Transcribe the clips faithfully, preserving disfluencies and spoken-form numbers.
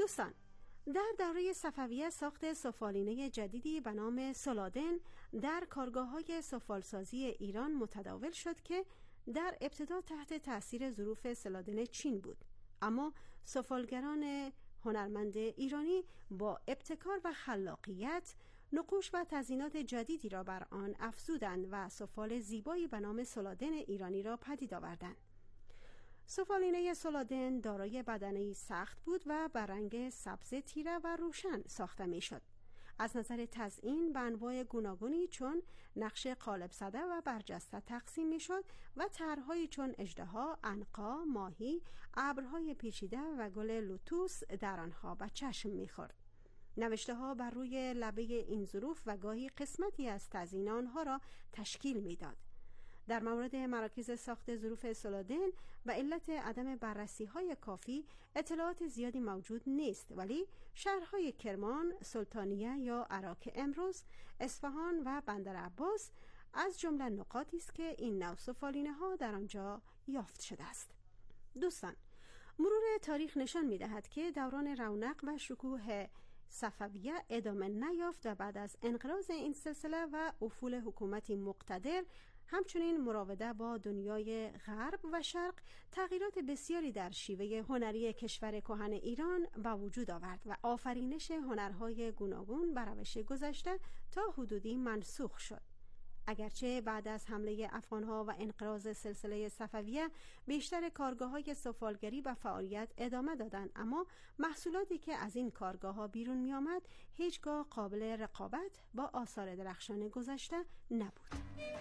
دوستان، در دوره صفویه ساخت سفالینه جدیدی به نام سولادن در کارگاه‌های سفالسازی ایران متداول شد که در ابتدا تحت تأثیر ظروف سلادن چین بود، اما سفالگران هنرمند ایرانی با ابتکار و خلاقیت نقوش و تزیینات جدیدی را بر آن افزودند و سفال زیبایی به نام سولادن ایرانی را پدید آوردند. سفالینه سولادن دارای بدنه‌ای سخت بود و به رنگ سبز تیره و روشن ساخته می‌شد. از نظر تزیین به انواع گوناگونی چون نقش قالب زده و برجسته تقسیم می‌شد و طرح‌هایی چون اژدها، عنقا، ماهی، ابرهای پیچیده و گل لوتوس در آنها به چشم می‌خورد. نوشته‌ها بر روی لبه این ظروف و گاهی قسمتی از تزیین آنها را تشکیل می‌داد. در مورد مراکز ساخت ظروف سولادن به علت عدم بررسی‌های کافی اطلاعات زیادی موجود نیست، ولی شهرهای کرمان، سلطانیه یا عراق امروز، اصفهان و بندر عباس از جمله نقاطی است که این نوع سفالینه‌ها در آنجا یافت شده است. دوستان، مرور تاریخ نشان می‌دهد که دوران رونق و شکوه صفویه ادامه نیافت و بعد از انقراض این سلسله و افول حکومتی مقتدر، همچنین مراوده با دنیای غرب و شرق، تغییرات بسیاری در شیوه هنری کشور کهن ایران به وجود آورد و آفرینش هنرهای گوناگون بر روش گذشته تا حدودی منسوخ شد. اگرچه بعد از حمله افغانها و انقراض سلسله صفویه بیشتر کارگاه‌های سفالگری به فعالیت ادامه دادند، اما محصولاتی که از این کارگاه‌ها بیرون می آمد هیچگاه قابل رقابت با آثار درخشان گذشته نبود.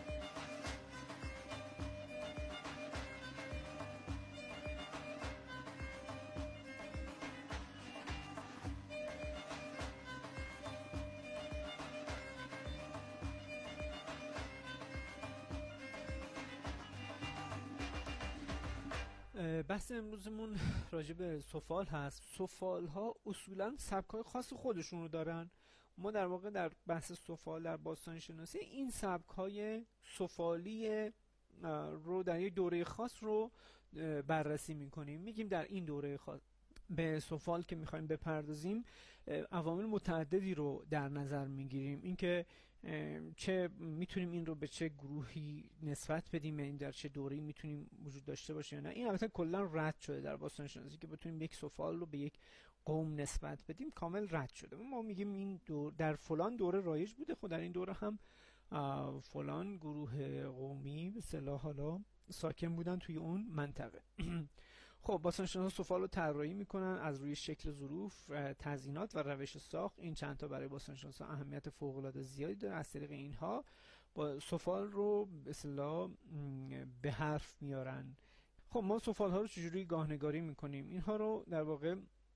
بحث امروزمون راجع به سفال هست. سفال ها اصولا سبک‌های خاص خودشون رو دارن. ما در واقع در بحث سفال در باستان شناسی این سبک‌های سفالی رو در یک دوره خاص رو بررسی می‌کنیم. میگیم در این دوره خاص به سفال که میخوایم بپردازیم عوامل متعددی رو در نظر میگیریم. اینکه چه میتونیم این رو به چه گروهی نسبت بدیم، این در چه دوره‌ای میتونیم وجود داشته باشه یا نه. این البته کلا رد شده در باستان شناسی که بتونیم یک سفال رو به یک قوم نسبت بدیم، کامل رد شده. ما میگیم این دور در فلان دوره رایج بوده، خود در این دوره هم فلان گروه قومی به اصطلاح حالا ساکن بودن توی اون منطقه. خب باستانشناسا سفال رو طراحی میکنن از روی شکل ظروف، تزیینات و روش ساخت. این چند تا برای باستانشناسا اهمیت فوق العاده زیادی داره. از طریق اینها با سفال رو به اصطلاح به حرف میارن. خب ما سفال ها رو چجوری گاهنگاری میکنیم؟ اینها رو در واقع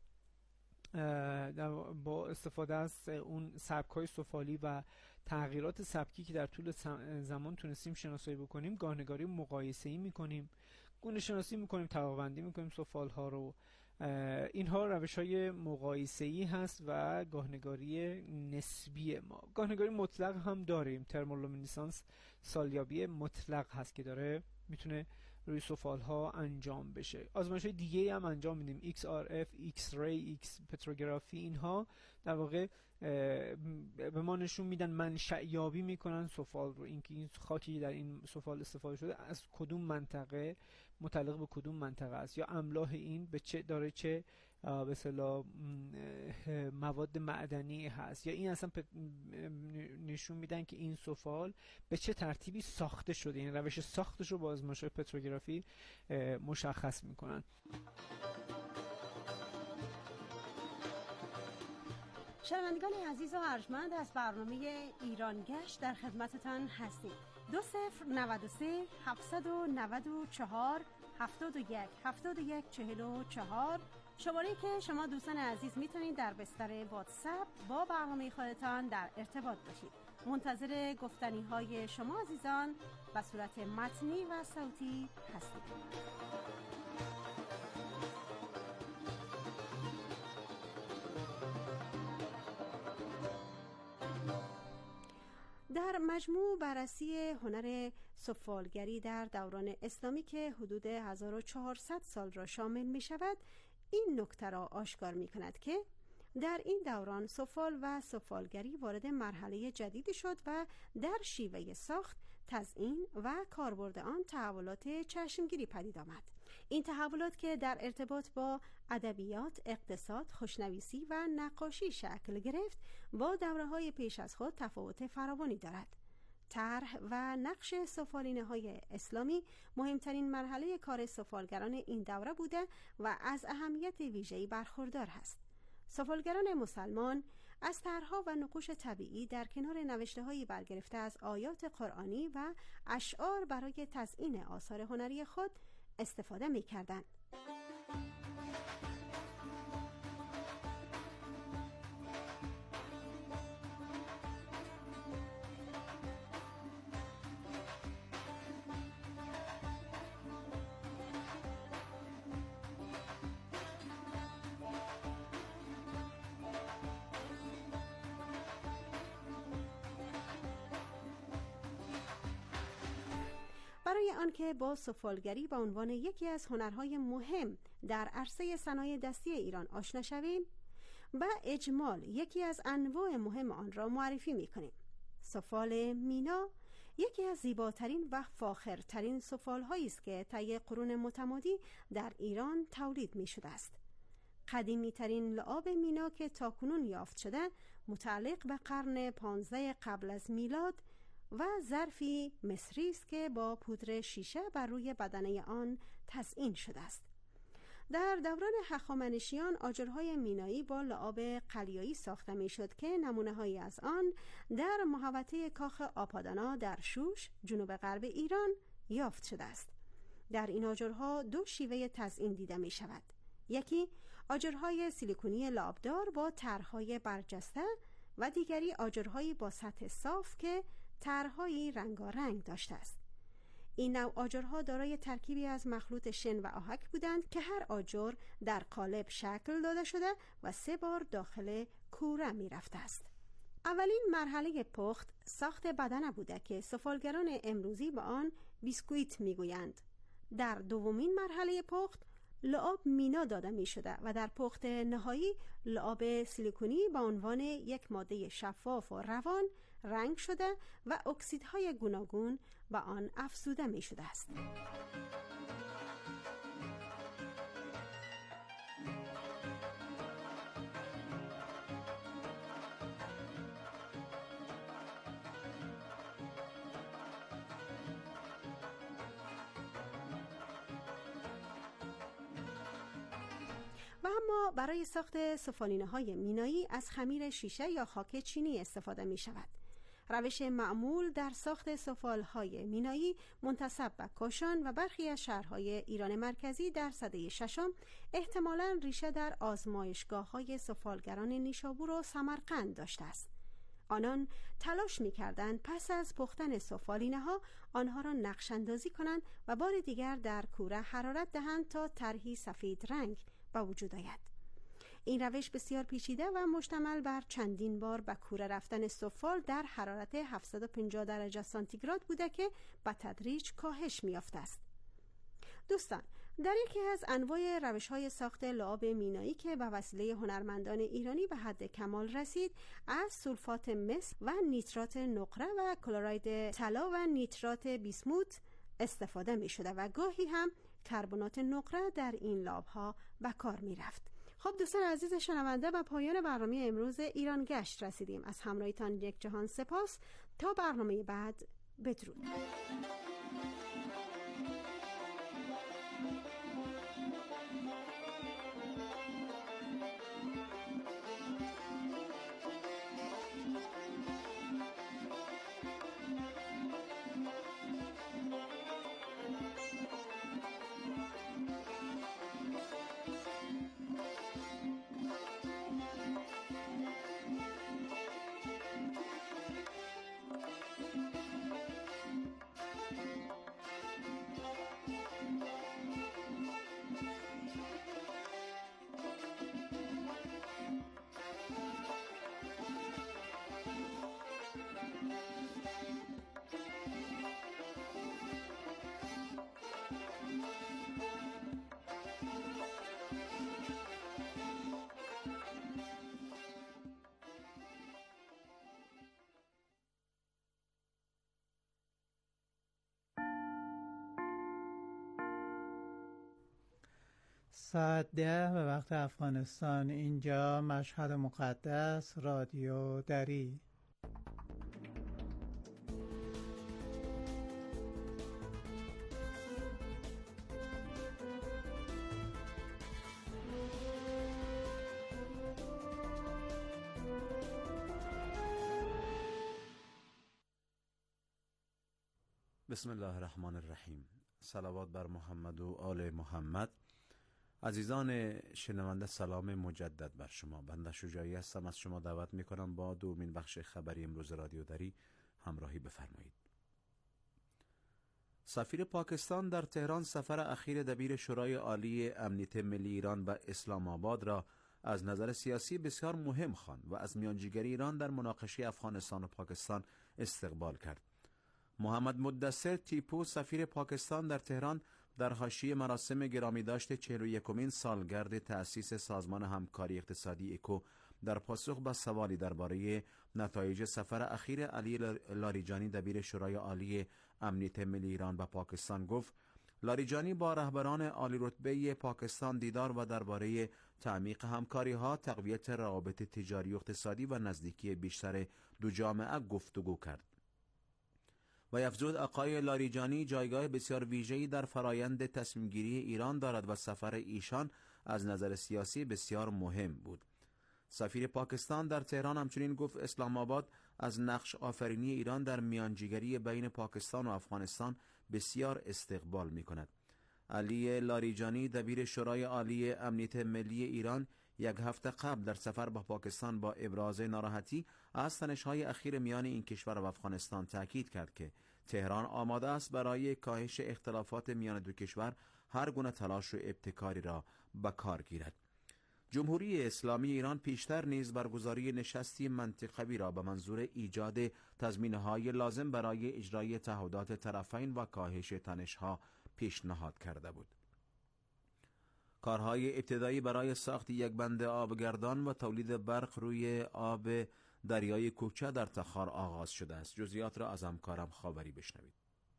با استفاده از اون سبک‌های سفالی و تغییرات سبکی که در طول زمان تونستیم شناسایی بکنیم، گاهنگاری مقایسه‌ای می‌کنیم، گونه شناسی می‌کنیم، طبقه‌بندی می‌کنیم سفال‌ها رو. اینها روش‌های مقایسه‌ای هست و گاهنگاری نسبی. ما گاهنگاری مطلق هم داریم، ترمولومینسانس سالیابی مطلق هست که داره میتونه روی سفال ها انجام بشه. آزمایش های دیگه هم انجام میدیم، ایکس آر اف، ایکس ری، ایکس پتروگرافی. اینها در واقع به ما نشون میدن، منشأ یابی میکنن سفال رو، اینکه این خاکی در این سفال استفاده شده از کدوم منطقه، متعلق به کدوم منطقه است، یا املاح این به چه داره چه به اصطلاح مواد معدنی هست، یا این اصلا نشون میدن که این سفال به چه ترتیبی ساخته شده. این روش ساختش رو با آزمایش‌های پتروگرافی مشخص میکنن. شنوندگان عزیز و ارجمند، از برنامه ایران گشت در خدمتتان هستیم. دو صفر نود و سه هفتصد و نود و چهار هفتاد و یک هفتاد و یک چهل و چهار شماره‌ای که شما دوستان عزیز میتونید در بستر واتساپ با برنامه خودتان در ارتباط باشید. منتظر گفتنی های شما عزیزان به صورت متنی و صوتی هستیم. در مجموع بررسی هنر سفالگری در دوران اسلامی که حدود هزار و چهارصد سال را شامل می شود، این نکته را آشکار می کند که در این دوران سفال و سفالگری وارد مرحله جدیدی شد و در شیوه ساخت، تزیین و کاربرد آن تحولات چشمگیری پدید آمد. این تحولات که در ارتباط با ادبیات، اقتصاد، خوشنویسی و نقاشی شکل گرفت، با دوره‌های پیش از خود تفاوت فراوانی دارد. طرح و نقش سفالینه‌های اسلامی مهمترین مرحله کار سفالگران این دوره بوده و از اهمیت ویژه‌ای برخوردار است. سفالگران مسلمان از طرح‌ها و نقوش طبیعی در کنار نوشته‌هایی برگرفته از آیات قرآنی و اشعار برای تزیین آثار هنری خود استفاده می‌کردند. برای آنکه با سفالگری به عنوان یکی از هنرهای مهم در عرصه صنایع دستی ایران آشنا شویم، با اجمال یکی از انواع مهم آن را معرفی می‌کنیم. سفال مینا یکی از زیباترین و فاخرترین سفال‌هایی است که طی قرون متمادی در ایران تولید می‌شده است. قدیمی‌ترین لعاب مینا که تاکنون یافت شده متعلق به قرن پانزده قبل از میلاد و ظرفی مصری است که با پودر شیشه بر روی بدنه آن تزیین شده است. در دوران هخامنشیان آجرهای مینایی با لعاب قلیایی ساخته میشد که نمونه‌هایی از آن در محوطه کاخ آپادانا در شوش جنوب غرب ایران یافت شده است. در این آجرها دو شیوه تزیین دیده می شود. یکی آجرهای سیلیکونی لعابدار با طرح‌های برجسته و دیگری آجرهایی با سطح صاف که طرح‌هایی رنگارنگ داشته است. این نوع آجرها دارای ترکیبی از مخلوط شن و آهک بودند که هر آجر در قالب شکل داده شده و سه بار داخل کوره می رفته است. اولین مرحله پخت ساخت بدنه بوده که سفالگران امروزی به آن بیسکویت می گویند. در دومین مرحله پخت لعاب مینا داده می شده و در پخت نهایی لعاب سیلیکونی با عنوان یک ماده شفاف و روان رنگ شده و اکسیدهای گوناگون به آن افزوده می شده است. و اما برای ساخت سفالینه‌های مینایی از خمیر شیشه یا خاک چینی استفاده می شود. روش معمول در ساخت سفالهای مینایی منتسب به کاشان و برخی از شهرهای ایران مرکزی در سده ششم احتمالاً ریشه در آزمایشگاه‌های سفالگران نیشابور و سمرقند داشته است. آنان تلاش می‌کردند پس از پختن سفالینه‌ها آنها را نقش‌اندازی کنند و بار دیگر در کوره حرارت دهند تا طرحی سفید رنگ به وجود آید. این روش بسیار پیچیده و مشتمل بر چندین بار به کوره رفتن سفال در حرارت هفتصد و پنجاه درجه سانتیگراد بوده که به تدریج کاهش می‌یافته است. دوستان، در یکی از انواع روش‌های ساخت لعاب مینایی که به وسیله هنرمندان ایرانی به حد کمال رسید، از سولفات مس و نیترات نقره و کلراید طلا و نیترات بیسموت استفاده می‌شده و گاهی هم کربنات نقره در این لعاب‌ها به کار می‌رفت. خب دوستان عزیز شنونده، به پایان برنامه امروز ایران گشت رسیدیم. از همراهیتان یک جهان سپاس. تا برنامه بعد، بدرود. ساعت ده به وقت افغانستان. اینجا مشهد مقدس، رادیو دری. بسم الله الرحمن الرحیم. صلوات بر محمد و آل محمد. عزیزان شنونده، سلام مجدد بر شما. بنده شجاعی هستم، از شما دعوت میکنم با دومین بخش خبری امروز رادیو دری همراهی بفرمایید. سفیر پاکستان در تهران سفر اخیر دبیر شورای عالی امنیت ملی ایران به اسلام آباد را از نظر سیاسی بسیار مهم خواند و از میانجیگری ایران در مناقشه افغانستان و پاکستان استقبال کرد. محمد مدثر تیپو سفیر پاکستان در تهران در حاشیه مراسم گرامی داشت چهل و یکمین سالگرد تأسیس سازمان همکاری اقتصادی اکو در پاسخ به سوالی درباره نتایج سفر اخیر علی لاریجانی دبیر شورای عالی امنیت ملی ایران به پاکستان گفت لاریجانی با رهبران عالی رتبه پاکستان دیدار و درباره تعمیق همکاری ها، تقویت روابط تجاری و اقتصادی و نزدیکی بیشتر دو جامعه گفتگو کرد. و افزود آقای لاریجانی جایگاه بسیار ویژه‌ای در فرایند تصمیم گیری ایران دارد و سفر ایشان از نظر سیاسی بسیار مهم بود. سفیر پاکستان در تهران همچنین گفت اسلام آباد از نقش آفرینی ایران در میانجیگری بین پاکستان و افغانستان بسیار استقبال می کند. علی لاریجانی دبیر شورای عالی امنیت ملی ایران یک هفته قبل در سفر به پاکستان با ابراز ناراحتی از تنش‌های اخیر میان این کشور و افغانستان تاکید کرد که تهران آماده است برای کاهش اختلافات میان دو کشور هر گونه تلاش و ابتکاری را به کار گیرد. جمهوری اسلامی ایران پیشتر نیز برگزاری نشستی منطقوی را به منظور ایجاد تضمین‌های لازم برای اجرای تعهدات طرفین و کاهش تنش‌ها پیشنهاد کرده بود. کارهای ابتدایی برای ساخت یک بند آبگردان و تولید برق روی آب دریای کوکچه در تخار آغاز شده است. جزئیات را از همکارم خاوری بشنوید.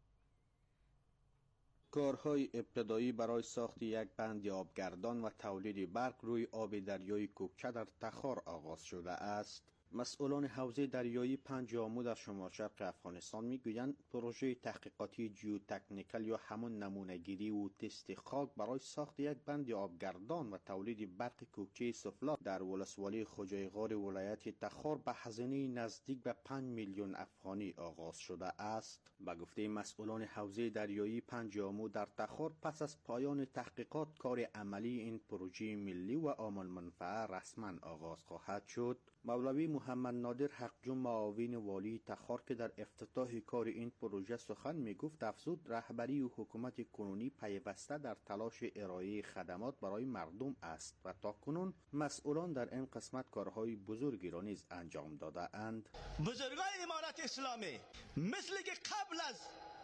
کارهای ابتدایی برای ساخت یک بند آبگردان و تولید برق روی آب دریای کوکچه در تخار آغاز شده است. مسئولان حوزه دریایی پنج آمو در شمال شرق افغانستان میگویند پروژه تحقیقاتی جیوتکنیکال یا همون نمونه‌گیری و تست خاک برای ساخت یک بند آبگردان و تولید برق کوکچه سفلا در ولسوالی خوجایغار ولایت تخار به هزینه نزدیک به پنج میلیون افغانی آغاز شده است. به گفته مسئولان حوزه دریایی پنج آمو در تخار پس از پایان تحقیقات کار عملی این پروژه ملی و عام المنفعه رسما آغاز خواهد شد. مولوی محمد نادر حقجو معاون والی تخار که در افتتاح کار این پروژه سخن می گفت افزود رهبری و حکومت کنونی پیوسته در تلاش ارائه خدمات برای مردم است و تاکنون مسئولان در این قسمت کارهای بزرگی را نیز انجام داده اند. بزرگان امارت اسلامی مثل که قبل از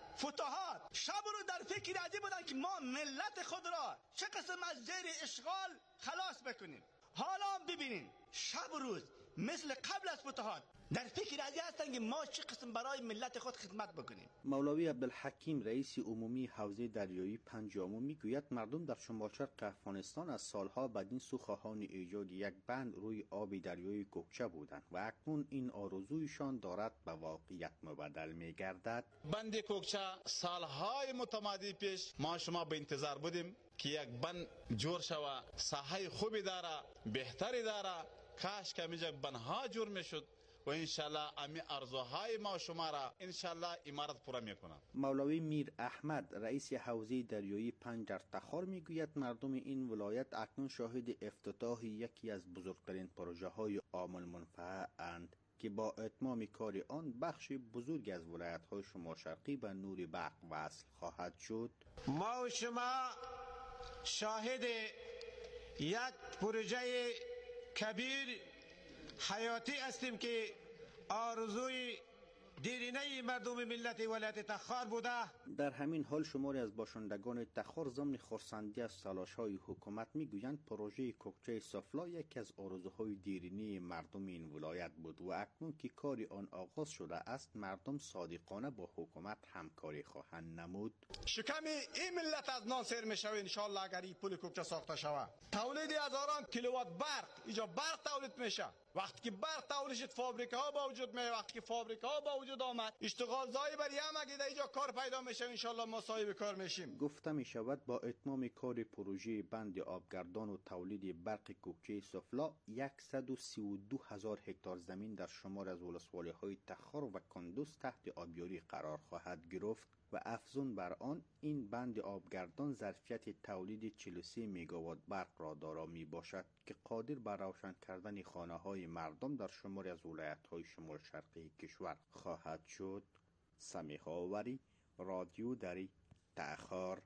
فتوحات شب رو در فکر ازی بودن که ما ملت خود را چه قسم از زیر اشغال خلاص بکنیم. حالا ببینین شب روز مثل قبل از فتوحات در فکر ازی هستن که ما چه قسم برای ملت خود خدمت بکنیم. مولوی عبدالحکیم رئیس عمومی حوزه دریایی پنج آمو میگوید مردم در شمال شرق افغانستان از سالها بدین سو خواهان ایجاد یک بند روی آب دریای کوکچه بودند و اکنون این آرزویشان دارد به واقعیت مبدل میگردد. بند کوکچه سالهای متمادی پیش ما شما به انتظار بودیم که یک بند جور شوه، ساحه خوبی داره، بهتری داره، کاش که میجا بندها جور میشد و انشالله امی ارزوهای ما شما را انشالله امارت پورا میکنه. مولوی میر احمد رئیس حوزه دریایی پنج در تخار میگوید مردم این ولایت اکنون شاهد افتتاح یکی از بزرگترین پروژه های عام المنفعه اند که با اتمام کار آن بخش بزرگی از ولایت های شمال شرقی به نور برق وصل خواهد شد. ما و شما شاهد یک پروژه کبیر حیاتی هستیم که آرزوی دیرینه مردم ملت ولایت تخار بوده. در همین حال شماری از باشندگان تخار ضمن خرسندی از تلاش‌های حکومت میگویند پروژه کوکچه سفلا یکی از آرزوهای دیرینه مردم این ولایت بود و اکنون که کار آن آغاز شده است مردم صادقانه با حکومت همکاری خواهند نمود. شکم این ملت از نان سیر میشه ان شاء الله اگر این پل کوکچه ساخته شود. تولید هزاران کیلووات برق اینجا برق تولید میشه. وقتی که برق تولید شد فابریکه ها با وجود میاد. وقتی که فابریکه ها با وجود آمد اشتغال زایی برای همه که اینجا کار پیدا میشه ان شاء الله ما صاحب کار میشیم. گفته می شود با اتمام کار پروژه بند آبگردان و تولید برق کوکچه سفلا صد و سی و دو هزار هکتار زمین در شمار از ولسوالی های تخار و کندوز تحت آبیاری قرار خواهد گرفت و افزون بر آن این بند آبگردان ظرفیت تولید چهل و سه مگاوات برق را دارا می باشد که قادر بر روشن کردن خانه های مردم در شماری از ولایت های شمال شرقی کشور خواهد شد. سمیح آوری، رادیو دری، تخار.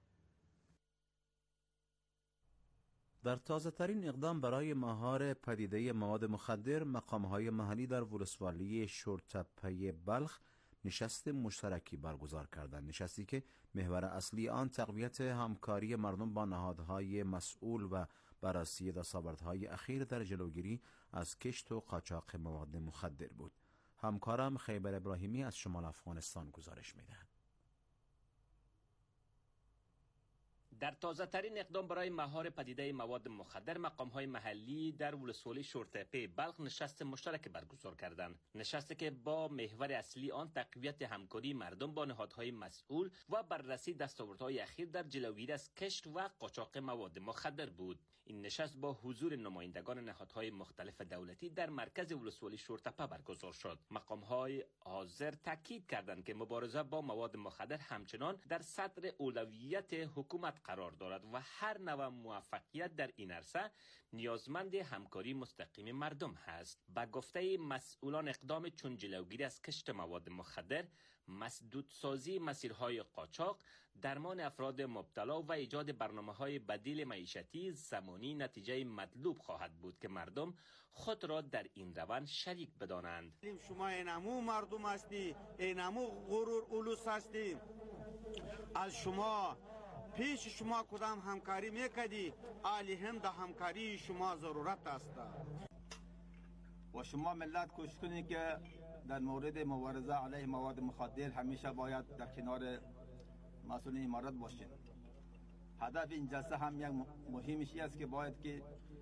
در تازه ترین اقدام برای مهار پدیده مواد مخدر، مقام‌های محلی در ولسوالی شورتپه بلخ نشست مشترکی برگزار کردند. نشستی که محور اصلی آن تقویت همکاری مردم با نهادهای مسئول و بررسی دستاوردهای اخیر در جلوگیری از کشت و قاچاق مواد مخدر بود. همکارم خیبر ابراهیمی از شمال افغانستان گزارش می‌دهد. در تازه ترین اقدام برای مهار پدیده مواد مخدر، مقام های محلی در ولسوالی شورتپه بلخ نشست مشترک برگزار کردند. نشستی که با محور اصلی آن تقویت همکاری مردم با نهادهای مسئول و بررسی دستاوردهای اخیر در جلوگیری از کشت و قاچاق مواد مخدر بود. این نشست با حضور نمایندگان نهادهای مختلف دولتی در مرکز ولسوالی شورتپه برگزار شد. مقام‌های حاضر تاکید کردند که مبارزه با مواد مخدر همچنان در صدر اولویت حکومت قرار دارد و هر نوع موفقیت در این عرصه نیازمند همکاری مستقیم مردم هست. با گفته مسئولان اقدام چون جلوگیری از کشت مواد مخدر، مسدودسازی مسیرهای قاچاق، درمان افراد مبتلا و ایجاد برنامه‌های بدیل معیشتی زمانی نتیجه مطلوب خواهد بود که مردم خود را در این روند شریک بدانند. شما اینمو مردم هستی، اینمو غرور اولوس هستی. از شما پیش شما کدام همکاری میکردی، عالی هم در همکاری شما ضرورت است. و شما ملت کوشش کنید که در مورد مبارزه علیه مواد مخدر همیشه باید در کنار مسئولین امارات باشین. هدف این جلسه هم یک مهمشی است که باید که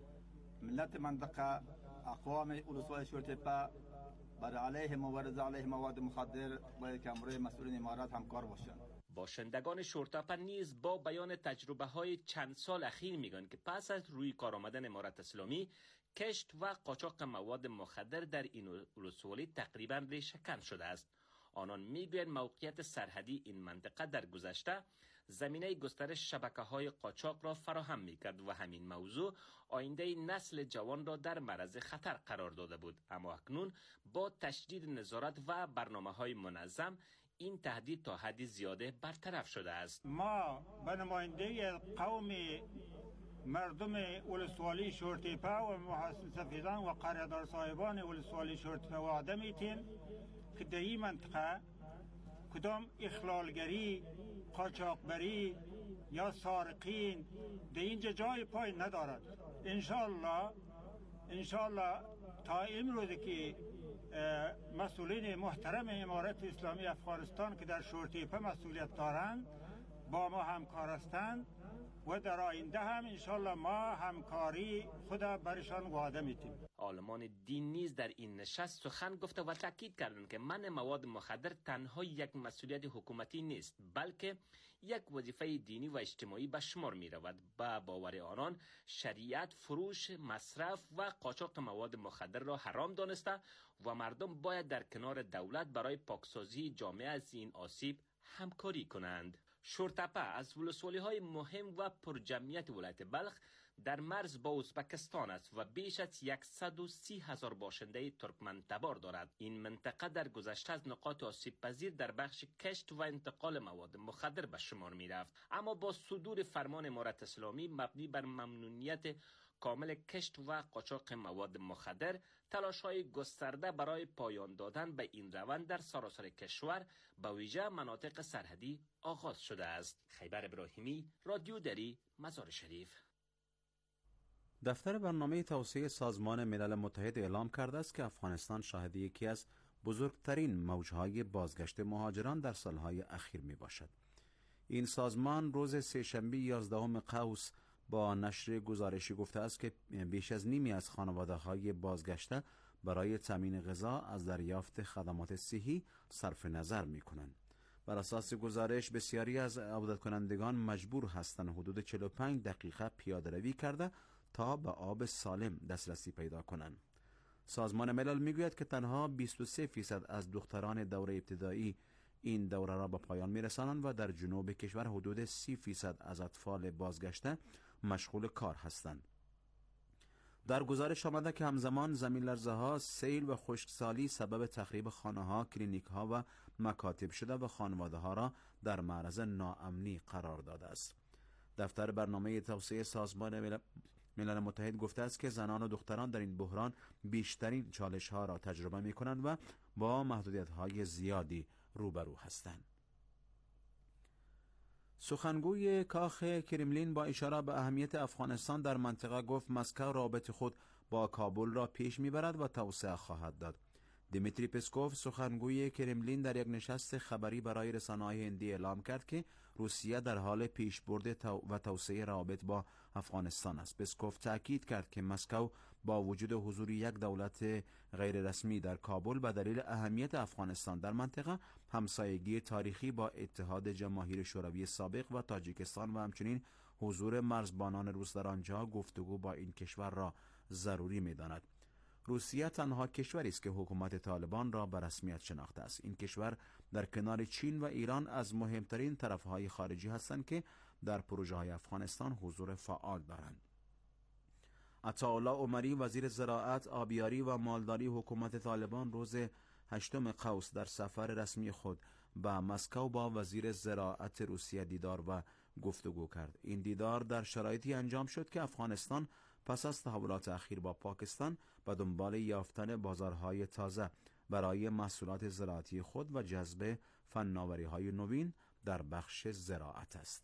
ملت منطقه، اقوام ولسوالی شورتپه برای علیه مبارزه علیه مواد مخدر باید که امروی مسئولین امارات همکار باشند. باشندگان شورتپه نیز با بیان تجربه های چند سال اخیر میگن که پس از روی کار آمدن امارت اسلامی، کشت و قاچاق مواد مخدر در این ولسوالی تقریبا ریشه‌کن شده است. آنان میگویند موقعیت سرحدی این منطقه در گذشته زمینه گسترش شبکه‌های قاچاق را فراهم می‌کرد و همین موضوع آینده نسل جوان را در معرض خطر قرار داده بود. اما اکنون با تشدید نظارت و برنامه‌های منظم این تهدید تا حدی زیاده برطرف شده است. ما به نماینده قوم مردم ولسوالی شورتپه و محسن سفیدان و قرادار صاحبان ولسوالی شورتپه وعده میتیم که در این منطقه کدام اخلالگری، قاچاقبری یا سارقین در اینجا جای پای ندارد. انشاءالله انشاءالله تا امروز که مسئولین محترم امارت اسلامی افغانستان که در شورتپه مسئولیت دارند با ما همکار هستند و در آینده هم انشاءالله ما همکاری خود برشان وعده میتیم. عالمان دین نیز در این نشست سخن گفته و تاکید کردند که منع مواد مخدر تنها یک مسئولیت حکومتی نیست، بلکه یک وظیفه دینی و اجتماعی به شمار می رود. با باور آنان شریعت فروش، مصرف و قاچاق مواد مخدر را حرام دانسته و مردم باید در کنار دولت برای پاکسازی جامعه از این آسیب همکاری کنند. شورتپه از ولسوالی های مهم و پرجمعیت ولایت بلخ در مرز با ازبکستان است و بیش از صد و سی هزار باشنده ترکمن تبار دارد. این منطقه در گذشته از نقاط آسیب پذیر در بخش کشت و انتقال مواد مخدر به شمار می رفت. اما با صدور فرمان امارت اسلامی مبنی بر ممنوعیت کامل کشت و قاچاق مواد مخدر، تلاش‌های گسترده برای پایان دادن به این روند در سراسر کشور به ویژه مناطق سرحدی آغاز شده است. خیبر ابراهیمی، رادیو دری، مزار شریف. دفتر برنامه توسعه سازمان ملل متحد اعلام کرده است که افغانستان شاهد یکی از بزرگترین موجهای بازگشت مهاجران در سالهای اخیر می باشد. این سازمان روز سه‌شنبه یازدهم قوس با نشر گزارشی گفته است که بیش از نیمی از خانواده‌های بازگشته برای تامین غذا از دریافت خدمات صحی صرف نظر می کنند. بر اساس گزارش بسیاری از عودت کنندگان مجبور هستند حدود چهل و پنج دقیقه پیاده روی کرده تا به آب سالم دسترسی پیدا کنند. سازمان ملل میگوید که تنها بیست و سه فیصد از دختران دوره ابتدایی این دوره را به پایان میرسانند و در جنوب کشور حدود سی فیصد از اطفال بازگشته مشغول کار هستند. در گزارش آمده که همزمان زمین لرزه ها، سیل و خشکسالی سبب تخریب خانه ها، کلینیک ها و مکاتب شده و خانواده ها را در معرض ناامنی قرار داده است. دفتر برنامه توسعه سازمان ملل ملل متحد گفته است که زنان و دختران در این بحران بیشترین چالش ها را تجربه می کنند و با محدودیت های زیادی روبرو هستند. سخنگوی کاخ کرملین با اشاره به اهمیت افغانستان در منطقه گفت مسکو رابط خود با کابل را پیش میبرد و توسعه خواهد داد. دیمیتری پسکوف سخنگوی کرملین در یک نشست خبری برای رسانه‌های هندی اعلام کرد که روسیه در حال پیشبرد تو و توسعه روابط با افغانستان است. پسکوف تاکید کرد که مسکو با وجود حضور یک دولت غیر رسمی در کابل به دلیل اهمیت افغانستان در منطقه، همسایگی تاریخی با اتحاد جماهیر شوروی سابق و تاجیکستان و همچنین حضور مرزبانان روس در آنجا گفتگو با این کشور را ضروری می‌داند. روسیه تنها کشوری است که حکومت طالبان را به رسمیت شناخته است. این کشور در کنار چین و ایران از مهمترین طرفهای خارجی هستند که در پروژه های افغانستان حضور فعال دارند. عطاالله عمری وزیر زراعت، آبیاری و مالداری حکومت طالبان روز هشتم قوس در سفر رسمی خود به مسکو با وزیر زراعت روسیه دیدار و گفتگو کرد. این دیدار در شرایطی انجام شد که افغانستان پس از تحولات اخیر با پاکستان به دنبال یافتن بازارهای تازه برای محصولات زراعتی خود و جذب فناوری‌های نوین در بخش زراعت است.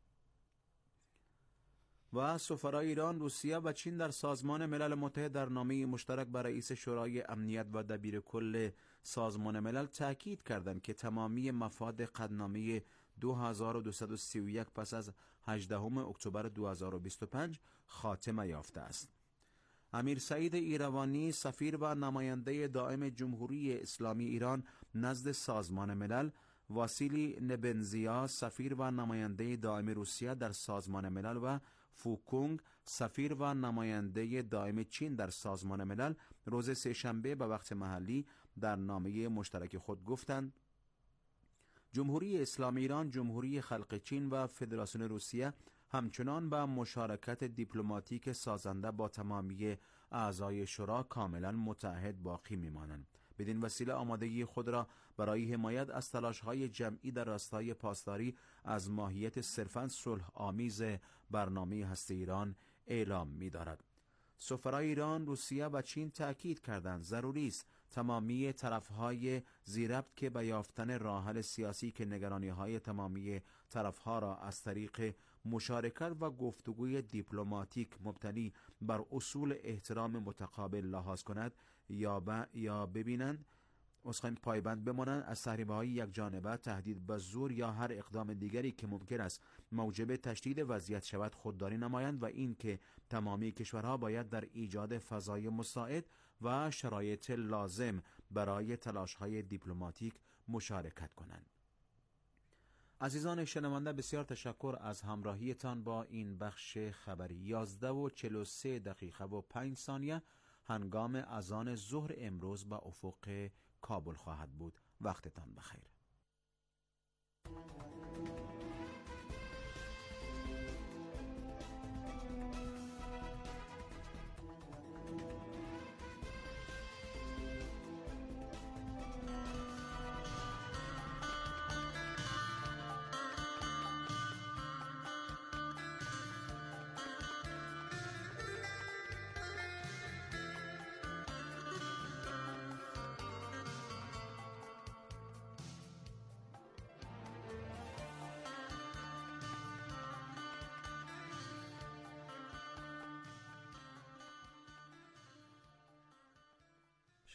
و سفرای ایران، روسیه و چین در سازمان ملل متحد در نامه مشترک به رئیس شورای امنیت و دبیر کل سازمان ملل تاکید کردند که تمامی مفاد قطعنامه دو هزار و دویست و سی و یک پس از هجدهم اکتبر دو هزار و بیست و پنج خاتمه یافته است. امیر سعید ایروانی، سفیر و نماینده دائم جمهوری اسلامی ایران نزد سازمان ملل، واسیلی نبنزیا، سفیر و نماینده دائم روسیه در سازمان ملل و فوکونگ، سفیر و نماینده دائم چین در سازمان ملل روز سه‌شنبه به وقت محلی در نامه مشترک خود گفتند جمهوری اسلامی ایران، جمهوری خلق چین و فدراسیون روسیه همچنان به مشارکت دیپلماتیک سازنده با تمامی اعضای شورا کاملا متحد باقی میمانند. بدین وسیله آمادگی خود را برای حمایت از تلاش‌های جمعی در راستای پاسداری از ماهیت صرفاً صلح آمیز برنامه هسته ایران اعلام می‌دارد. سفرای ایران، روسیه و چین تأکید کردند ضروری است تمامی طرف‌های ذی‌ربط که به یافتن راه حل سیاسی که نگرانی‌های تمامی طرف‌ها را از طریق مشارکت و گفتگوی دیپلماتیک مبتنی بر اصول احترام متقابل لحاظ کند یا ب... یا ببینند اسخن پایبند بمانند از تحریم‌های یک جانبه، تهدید به زور یا هر اقدام دیگری که ممکن است موجب تشدید وضعیت شود خودداری نمایند و این که تمامی کشورها باید در ایجاد فضای مساعد و شرایط لازم برای تلاش‌های دیپلماتیک مشارکت کنند. عزیزان شنونده، بسیار تشکر از همراهیتان با این بخش خبری. یازده و چهل و سه دقیقه و پنج ثانیه هنگام اذان ظهر امروز به افق کابل خواهد بود. وقتتان بخیر.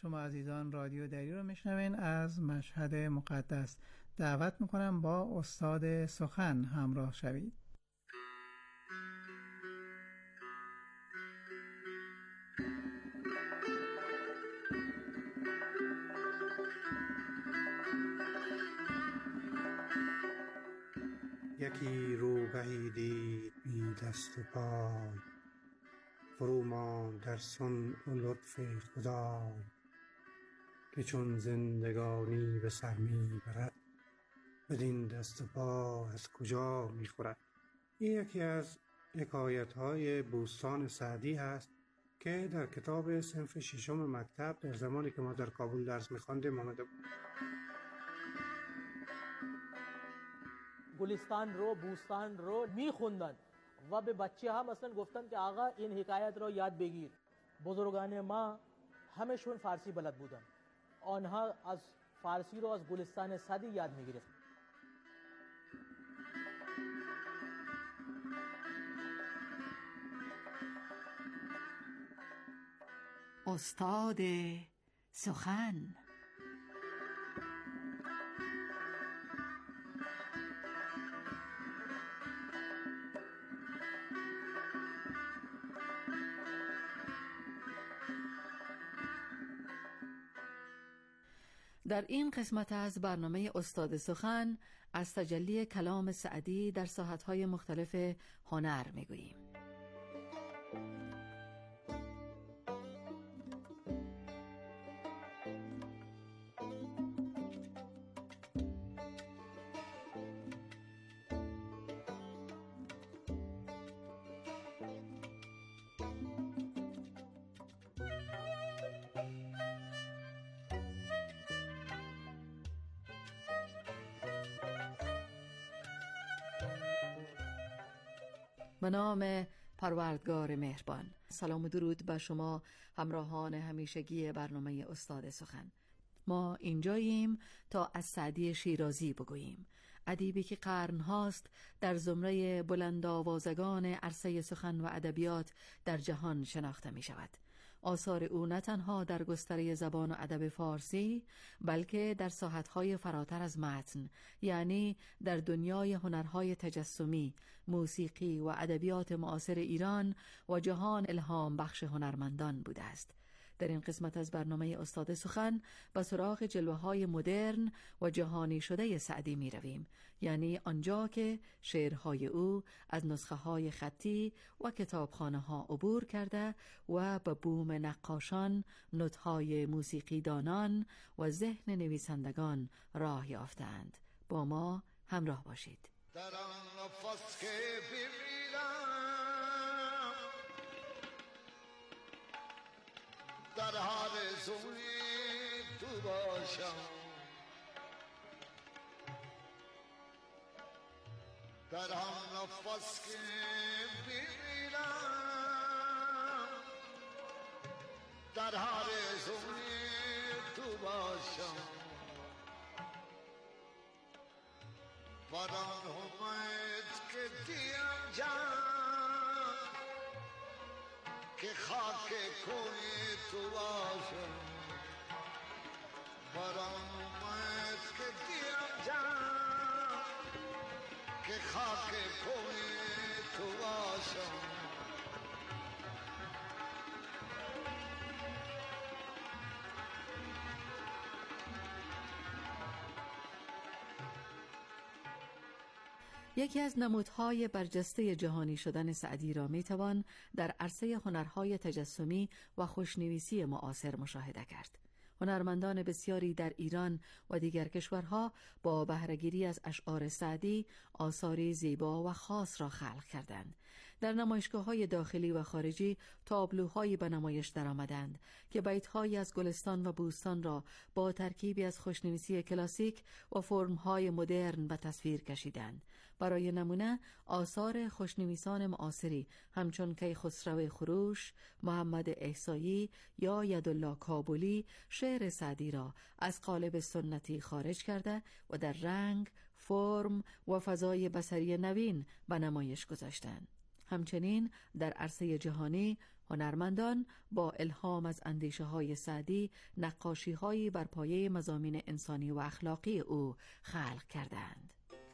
شما عزیزان رادیو دری رو میشنوین از مشهد مقدس. دعوت میکنم با استاد سخن همراه شوید. یکی روبهی دید بی دست و پای، فرو ماند در صنع و لطف خدای، که چون زندگانی به سر می برد، بدین دست و پا از کجا می خورد. این یکی از حکایت‌های بوستان سعدی هست که در کتاب صنف ششم مکتب در زمانی که ما در کابل درس می‌خواندیم آمده بود. گلستان رو بوستان رو میخوندن و به بچه هم اصلا گفتن که آقا این حکایت رو یاد بگیر. بزرگان ما همشون فارسی بلد بودن، آنها از فارسی رو از گلستان سعدی یاد میگرفت. استاد سخن. در این قسمت از برنامه استاد سخن از تجلی کلام سعدی در ساحت‌های مختلف هنر می‌گوییم. به نام پروردگار مهربان. سلام و درود بر شما همراهان همیشگی برنامه استاد سخن. ما اینجاییم تا از سعدی شیرازی بگوییم، ادیبی که قرن هاست در زمره بلند آوازگان عرصه سخن و ادبیات در جهان شناخته می شود. آثار او نه تنها در گستره زبان و ادب فارسی، بلکه در ساحت‌های فراتر از متن، یعنی در دنیای هنرهای تجسمی، موسیقی و ادبیات معاصر ایران و جهان الهام بخش هنرمندان بوده است. در این قسمت از برنامه استاد سخن به سراغ جلوه‌های مدرن و جهانی شده سعدی می رویم، یعنی آنجا که شعرهای او از نسخه‌های خطی و کتابخانه‌ها عبور کرده و به بوم نقاشان، نوت‌های موسیقی دانان و ذهن نویسندگان راه یافتند. با ما همراه باشید. در آن نفس که بمیرم در آرزوی تو باشم، در آن نفس که بمیرم در آرزوی تو باشم، بران امید که دیم جان که خاک کوی تو باشم، بران امید که دیم جان که خاک کوی تو باشم. یکی از نمودهای برجسته جهانی شدن سعدی را میتوان در عرصه هنرهای تجسمی و خوشنویسی معاصر مشاهده کرد. هنرمندان بسیاری در ایران و دیگر کشورها با بهره‌گیری از اشعار سعدی آثاری زیبا و خاص را خلق کردند. در نمایشگاه‌های داخلی و خارجی تابلوهایی به نمایش درآمدند که بیت‌هایی از گلستان و بوستان را با ترکیبی از خوشنویسی کلاسیک و فرم‌های مدرن به تصویر کشیدند. برای نمونه آثار خوشنویسان معاصری همچون کیخسرو خروش، محمد احصایی یا یدالله کابلی شعر سعدی را از قالب سنتی خارج کرده و در رنگ، فرم و فضای بصری نوین به نمایش گذاشتند. همچنین در عرصه جهانی هنرمندان با الهام از اندیشه‌های سعدی نقاشی‌هایی بر پایه مضامین انسانی و اخلاقی او خلق کردند.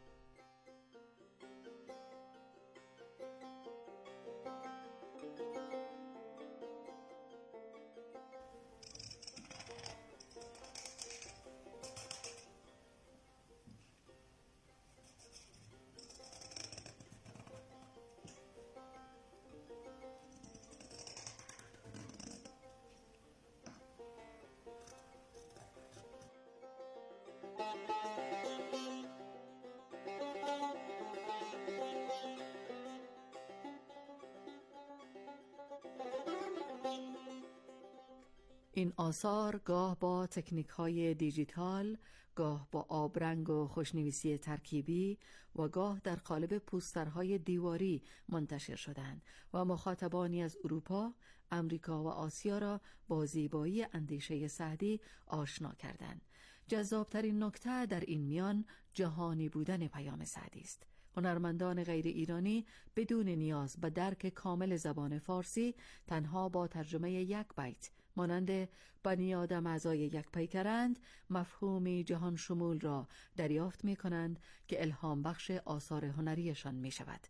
این آثار گاه با تکنیک‌های دیجیتال، گاه با آبرنگ و خوشنویسی ترکیبی و گاه در قالب پوسترهای دیواری منتشر شدند و مخاطبانی از اروپا، امریکا و آسیا را با زیبایی اندیشه سعدی آشنا کردند. جذابترین نکته در این میان جهانی بودن پیام سعدی است. هنرمندان غیر ایرانی بدون نیاز به درک کامل زبان فارسی تنها با ترجمه یک بیت مانند بنی آدم اعضای یک پیکرند مفهومی جهان شمول را دریافت می کنند که الهام بخش آثار هنریشان می شود.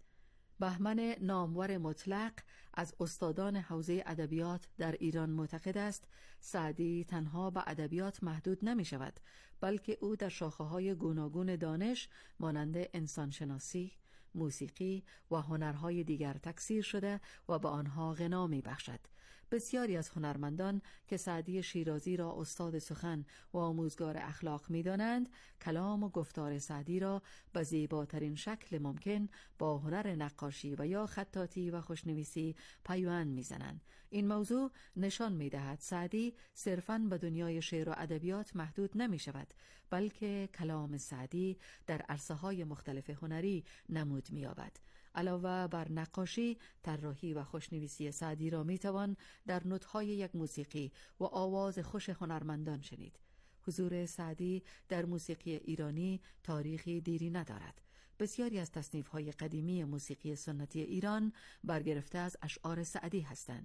بهمن نامور مطلق از استادان حوزه ادبیات در ایران معتقد است سعدی تنها به ادبیات محدود نمی شود، بلکه او در شاخه‌های گوناگون دانش مانند انسانشناسی، موسیقی و هنرهای دیگر تکثیر شده و به آنها غنا می بخشد. بسیاری از هنرمندان که سعدی شیرازی را استاد سخن و آموزگار اخلاق می دانند، کلام و گفتار سعدی را به زیباترین شکل ممکن با هنر نقاشی و یا خطاطی و خوشنویسی پیوند می زنند. این موضوع نشان می دهد سعدی صرفاً به دنیای شعر و ادبیات محدود نمی شود، بلکه کلام سعدی در عرصه‌های مختلف هنری نمود می یابد. علاوه بر نقاشی، طراحی و خوشنویسی سعدی را می توان در نوت‌های یک موسیقی و آواز خوش هنرمندان شنید. حضور سعدی در موسیقی ایرانی تاریخی دیری ندارد. بسیاری از تصنیف‌های قدیمی موسیقی سنتی ایران برگرفته از اشعار سعدی هستند.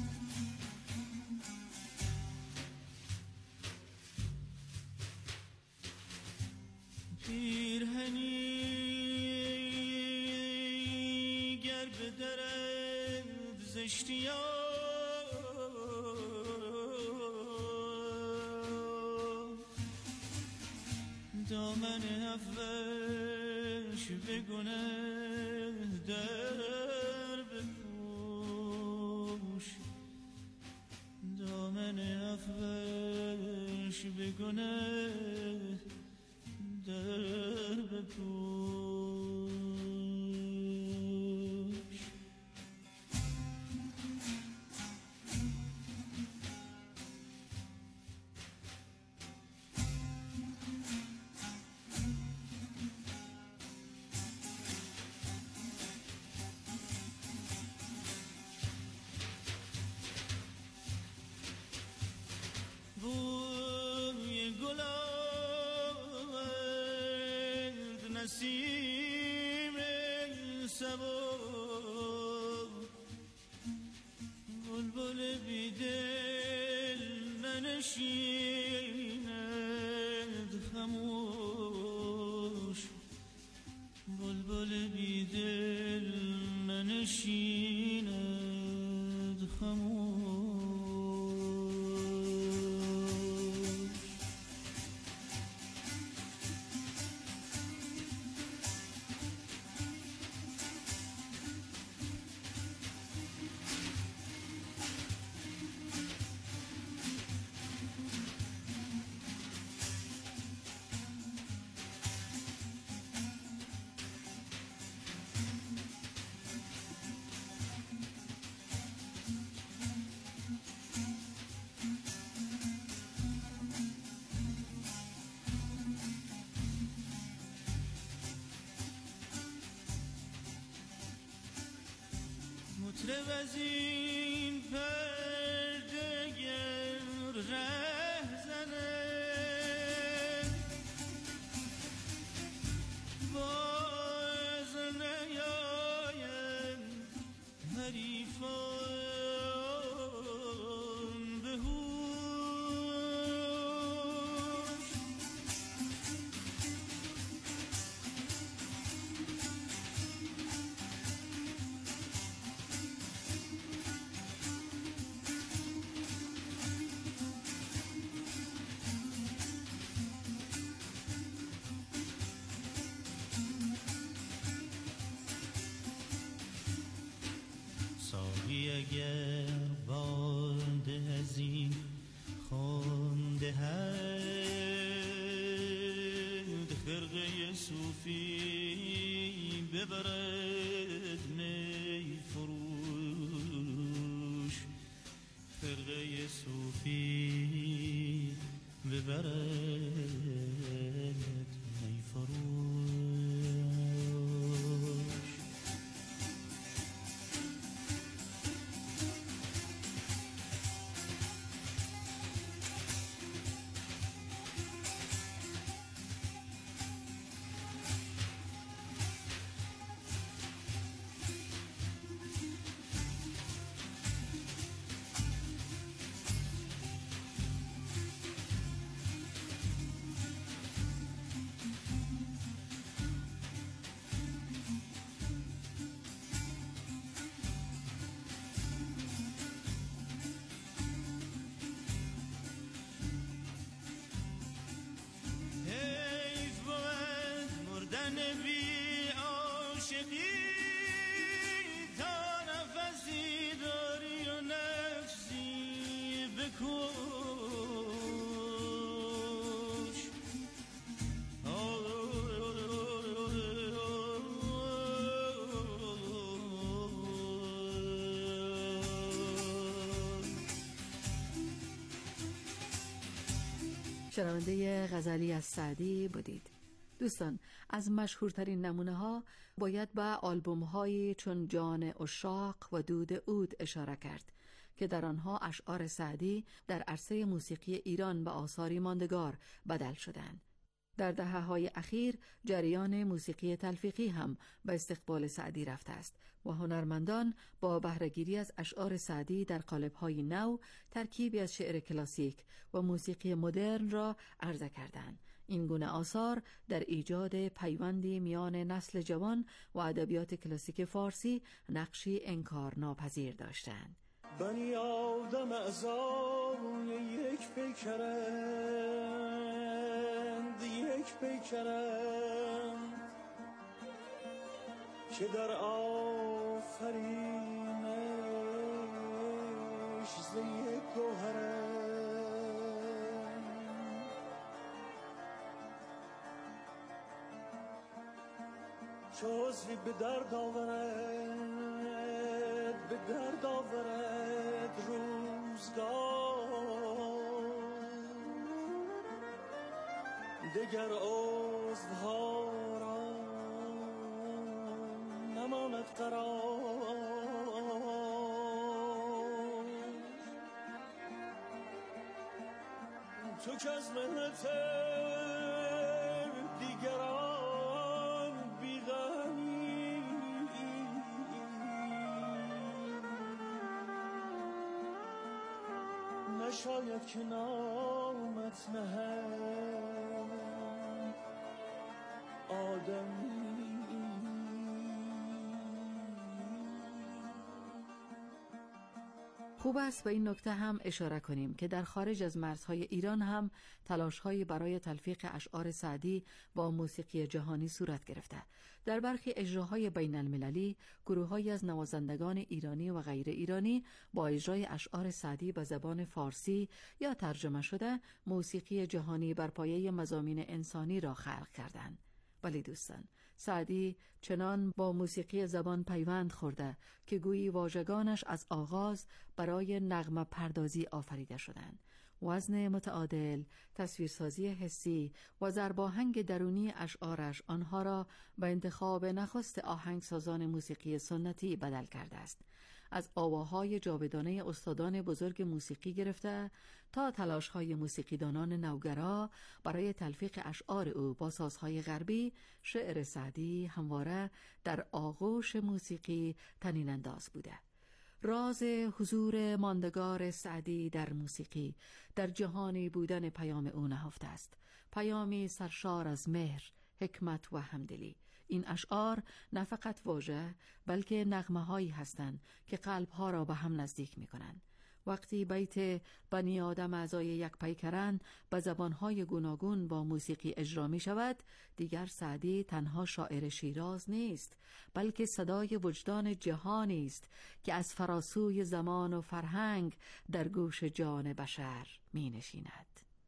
پیرهنی گر بدرد زشتیان دامن افش بگنه در بپوش دامن افش بگنه در بپوش بوی گلاب نسیم سبا بلبل بیدل ننشیند خموش بلبل بیدل ننشیند خموش مطرب از این پرده ره زنه باز نیاید گاهی اگر باد از این خانده هد خرقه صوفی ببرد می فروش، خرقه صوفی ببرد می فروش. شنونده غزلی از سعدی بودید. دوستان، از مشهورترین نمونه ها باید به آلبوم هایی چون جان عشاق و دود عود اشاره کرد که در آنها اشعار سعدی در عرصه موسیقی ایران به آثاری ماندگار بدل شدند. در دهه‌های اخیر جریان موسیقی تلفیقی هم به استقبال سعدی رفته است و هنرمندان با بهره‌گیری از اشعار سعدی در قالب‌های نو ترکیبی از شعر کلاسیک و موسیقی مدرن را عرضه کردند. این گونه آثار در ایجاد پیوندی میان نسل جوان و ادبیات کلاسیک فارسی نقشی انکارناپذیر داشتند. بنی آدم اعضای یک پیکرند، یک پیکرند که در آفرینش ز یک گوهرند. چو عضوی به درد آورد، به درد آورد روزگار، دگر عضوها را نماند قرار. تو که از منت دیگران بیغمی، نشاید که نامت نهد آدمی. خوب است به این نکته هم اشاره کنیم که در خارج از مرزهای ایران هم تلاش‌هایی برای تلفیق اشعار سعدی با موسیقی جهانی صورت گرفته. در برخی اجراهای بین المللی، گروه‌هایی از نوازندگان ایرانی و غیر ایرانی با اجرای اشعار سعدی به زبان فارسی یا ترجمه شده موسیقی جهانی بر پایه مضامین انسانی را خلق کردند. ولی دوستان، سعدی چنان با موسیقی زبان پیوند خورده که گویی واژگانش از آغاز برای نغمه پردازی آفریده شدند. وزن متعادل، تصویرسازی حسی و ضرباهنگ درونی اشعارش آنها را به انتخاب نخست آهنگسازان موسیقی سنتی بدل کرده است. از آواهای جاودانه استادان بزرگ موسیقی گرفته تا تلاش‌های موسیقیدانان نوگرا برای تلفیق اشعار او با سازهای غربی، شعر سعدی همواره در آغوش موسیقی طنین انداز بوده. راز حضور ماندگار سعدی در موسیقی در جهانی بودن پیام او نهفته است، پیامی سرشار از مهر، حکمت و همدلی. این اشعار نه فقط واژه بلکه نغمه هایی هستند که قلب ها را به هم نزدیک می کنند. وقتی بیت بنی آدم اعضای یک پیکرن به زبانهای گوناگون با موسیقی اجرا می شود، دیگر سعدی تنها شاعر شیراز نیست، بلکه صدای وجدان جهانی است که از فراسوی زمان و فرهنگ در گوش جان بشر می نشیند.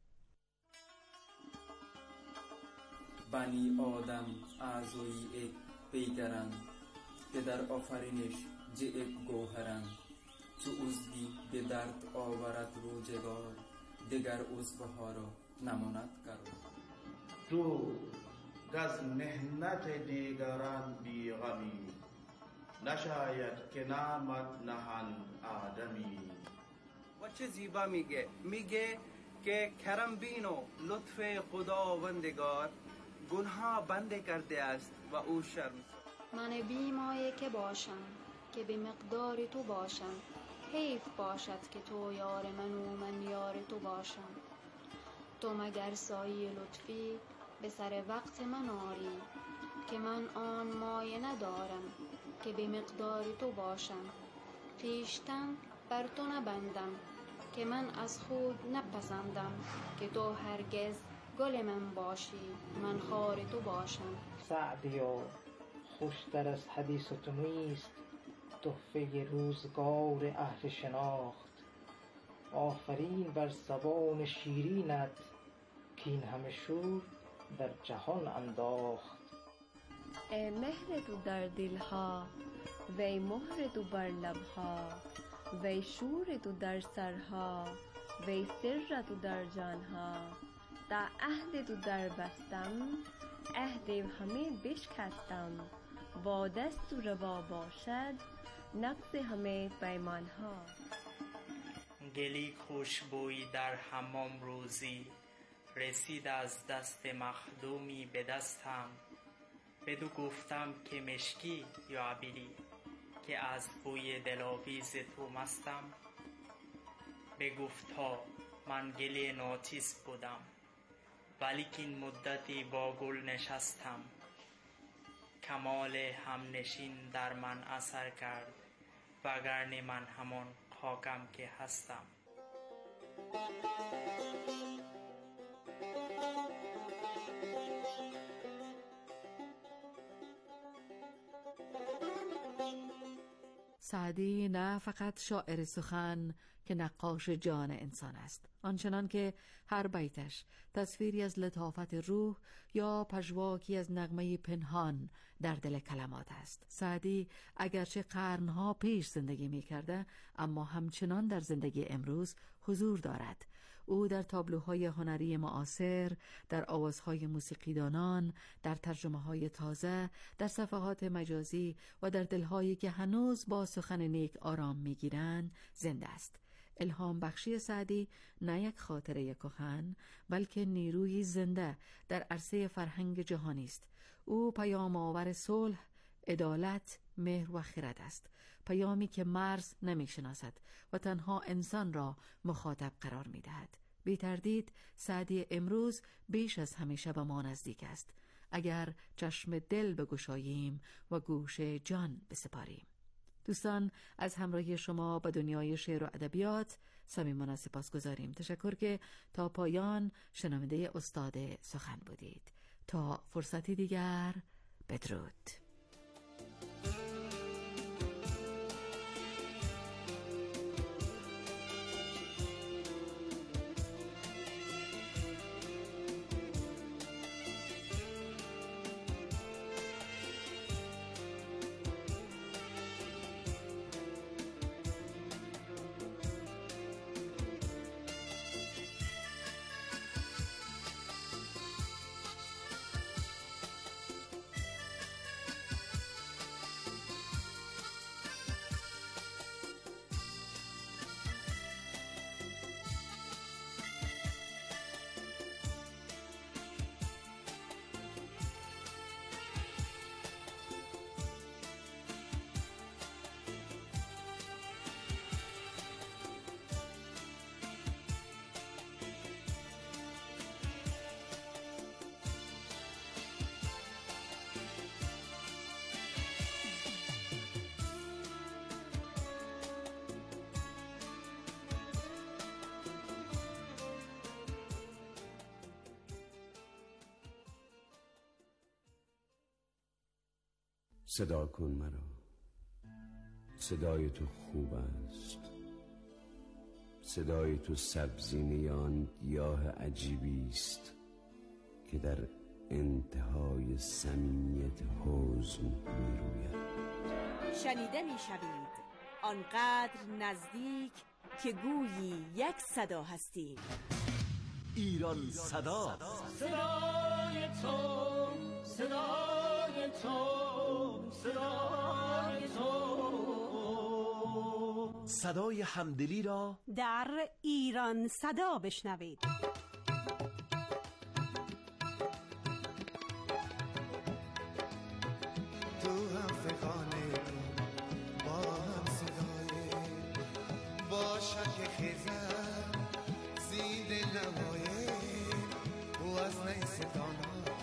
بنی آدم اعضای یک پیکرن که در آفرینش جئ گوهرن، چو عضوی به درد آورد روزگار، دگر عضوها را نماند قرار. تو گز محنت دیگران بیغمی، نشاید که نامت نهند آدمی. و چه زیبا میگه میگه که کرم بین و لطف خداوندگار، گناه بنده کرده است و او شرم. من بی مایه که باشم که به مقدار تو باشم، حیف باشد که تو یار من و من یار تو باشم. تو مگر سایه لطفی به سر وقت من آری، که من آن مایه ندارم که به مقدار تو باشم. خویشتن بر تو نبندم که من از خود نپسندم، که تو هرگز گل من باشی من خار تو باشم. سعدیا خوشتر از حدیث تو نیست تحفه روزگار اهل شناخت. آفرین بر زبان شیرینت که این همه شور در جهان انداخت. ای مهر تو در دلها، وی مهر تو بر لبها، وی شور تو در سرها، وی سر تو در جانها. در عهد تو در بستم، عهد همه بشکستم. با دست تو روا باشد نقض همه پیمانها. گلی خوشبوی در حمام روزی، رسید از دست مخدومی به دستم. بدو گفتم که مشکی یا عبیری، که از بوی دلاویز تو مستم. بگفتا من گلی ناچیز بودم، ولیکن مدتی با گل نشستم. کمال همنشین در من اثر کرد، وگرنه من همان خاکم که هستم. سعدی نه فقط شاعر سخن که نقاش جان انسان است، آنچنان که هر بیتش تصویری از لطافت روح یا پژواکی از نغمه پنهان در دل کلمات است. سعدی اگرچه قرنها پیش زندگی می کرده، اما همچنان در زندگی امروز حضور دارد. او در تابلوهای هنری معاصر، در آوازهای موسیقیدانان، در ترجمه‌های تازه، در صفحات مجازی و در دلهایی که هنوز با سخن نیک آرام می‌گیرند زنده است. الهام بخشی سعدی نه یک خاطره کهن، بلکه نیروی زنده در عرصه فرهنگ جهانی است. او پیام آور صلح، عدالت، مهر و خرد است. پیامی که مرز نمی‌شناسد و تنها انسان را مخاطب قرار می‌دهد. بی تردید سعدی امروز بیش از همیشه به ما نزدیک است، اگر چشم دل بگشاییم و گوش جان بسپاریم. دوستان، از همراهی شما به دنیای شعر و ادبیات صمیمانه سپاسگزاریم. تشکر که تا پایان شنونده استاد سخن بودید. تا فرصتی دیگر، بدرود. صدا کن مرا، صدای تو خوب است، صدای تو سبزینه آن گیاه عجیبی است که در انتهای صمیمیت حزن می روید. شنیده می شوید آنقدر نزدیک که گویی یک صدا هستیم. ایران صدا، صدای تو، صدای تو، صدای تو، صدای همدلی را در ایران صدا بشنوید. تو هم فغانه با هم صدای باشد که خیزم زید نوایه و از نیستان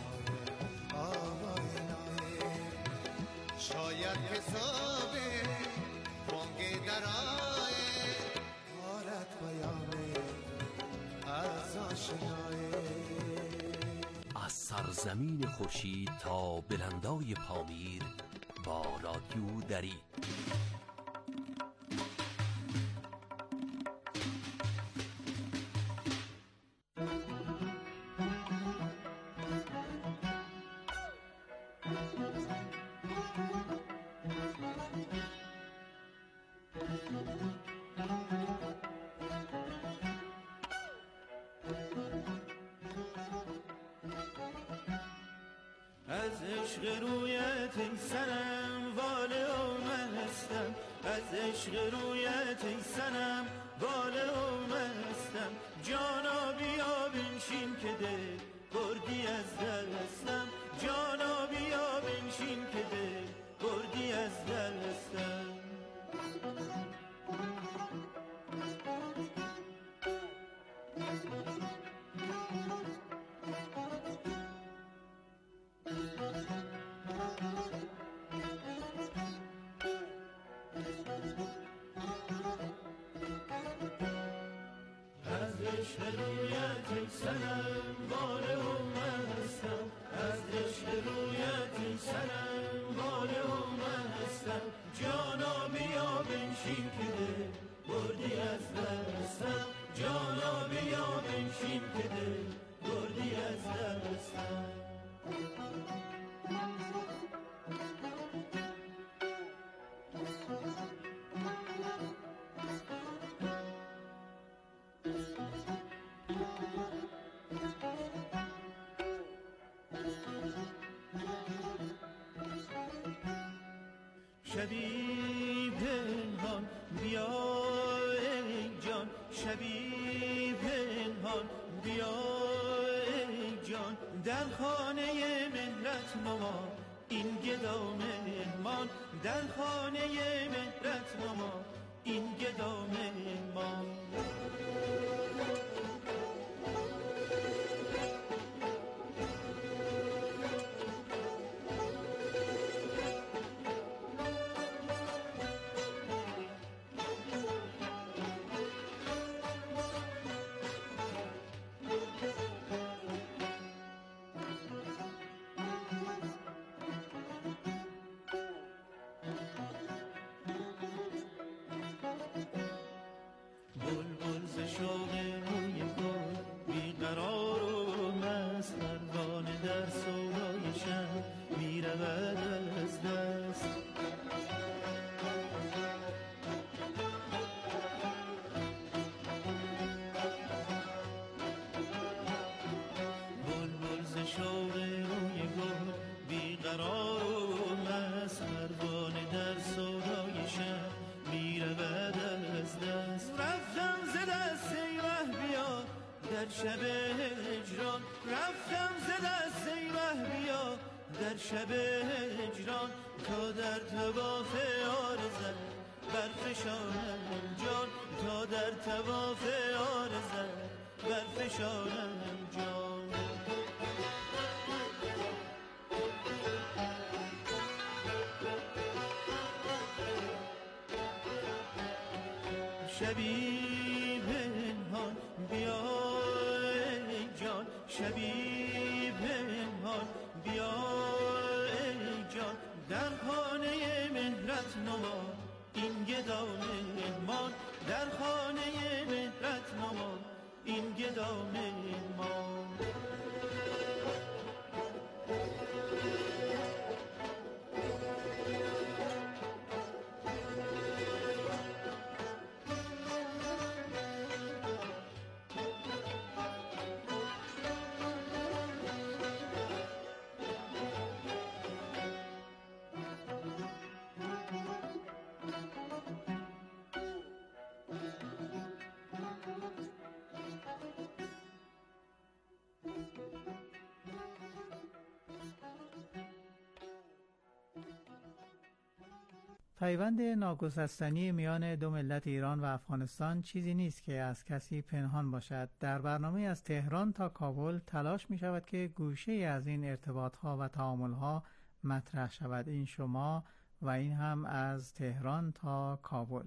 آوای نایه شاید حسابه بانگ درائه کارت بیانه از آشنایه. از سرزمین خورشید تا بلندای پامیر با رادیو دری. از عشق رویت ای سنم واله و مستم، از عشق رویت ای سنم واله و مستم، جانا بیا بنشین که دل بردی از دستم، جانا بیا بنشین که دل بردی از دستم. از عشق رویت ای سنم واله و مستم، از عشق رویت ای سنم واله و مستم، جانا بیا بنشین که دل بردی از دستم، جانا بیا بنشین که دل بردی از دستم. شبی پنهان بیا ای جان، شبی پنهان بیا ای جان، در خانه مهرت نما این گدا مهمان، در خانه مهرت نما این گدا مهمان. بلبل ز شوق روی گل بیقرار و مست، پروانه در سودای شب میرود از دست. بلبل ز شوق روی گل بیقرار و مست، پروانه در سودای شب میرود از دست. رفتم ز دست ای مه بیا در شب هجران، رفتم ز دست ای مه بیا در شب هجران، تا در طواف عارضت برفشانم جان، تا در طواف عارضت برفشانم جان. شبی پنهان بیا ای جان، شبی پنهان بیا ای جان، در مهرت نما این گدا مهمان، در خانه مهرت نما این گدا مهمان. پیوند ناگسستنی میان دو ملت ایران و افغانستان چیزی نیست که از کسی پنهان باشد. در برنامه از تهران تا کابل تلاش می شود که گوشه از این ارتباطها و تعاملها مطرح شود. این شما و این هم از تهران تا کابل.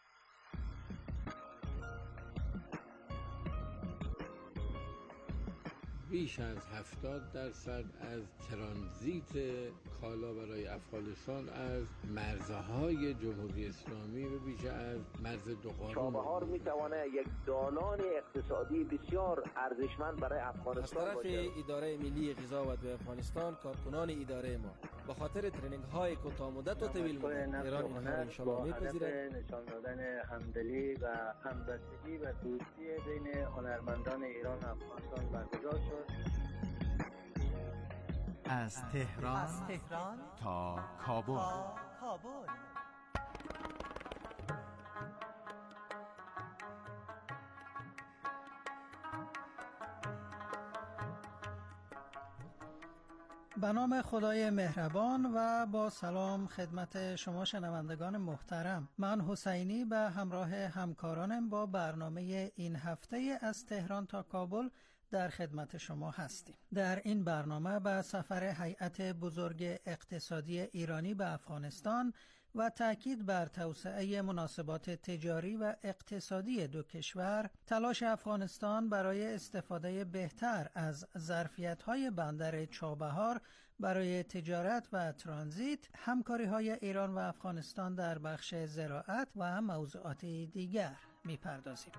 بیش از هفتاد درصد از ترانزیت کالا برای افغانستان از مرزهای جمهوری اسلامی و بیش از مرز دوقارون چابهار میتونه یک دالان اقتصادی بسیار ارزشمند برای افغانستان باشه. از طرف اداره ملی غذا و ادویه افغانستان، کارکنان اداره ما به خاطر ترینینگ های کوتاه مدت و طویل مدت ایران اینها را ان شاء الله میپذیرد. نشان دادن همدلی و همبستگی و دوستی بین هنرمندان ایران و افغانستان برگزار شد. از تهران, از تهران تا کابل. تا کابل. به نام خدای مهربان و با سلام خدمت شما شنوندگان محترم، من حسینی به همراه همکارانم با برنامه این هفته از تهران تا کابل در خدمت شما هستیم. در این برنامه به سفر هیئت بزرگ اقتصادی ایرانی به افغانستان و تأکید بر توسعه مناسبات تجاری و اقتصادی دو کشور، تلاش افغانستان برای استفاده بهتر از ظرفیت‌های بندر چابهار برای تجارت و ترانزیت، همکاری‌های ایران و افغانستان در بخش زراعت و موضوعات دیگر می‌پردازیم.